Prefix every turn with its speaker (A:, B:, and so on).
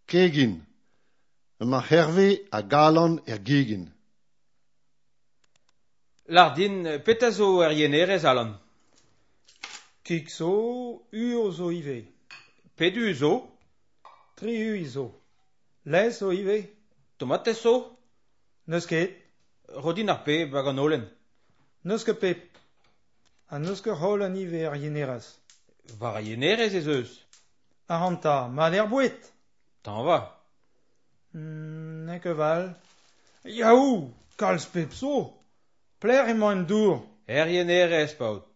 A: kegin. Ma herve a galon gegin.
B: Lardin, peta zo yenerez alan.
C: Kik zo, uo zo ive.
B: Pedu zo,
C: 3 ui zo. Les zo ive.
B: tomate zo,
C: Neus ket.
B: rodin ar pe bag an olen.
C: Neus ket pep. A neus ket hol an ive ar yeneraz.
B: Var yenerez ez eus.
C: Ar hanta, ma l'er bouet.
B: Tan va.
C: Ne ket val. Yaou, kalz pep zo. Pler emañ en dour.
B: Yenerez, paout.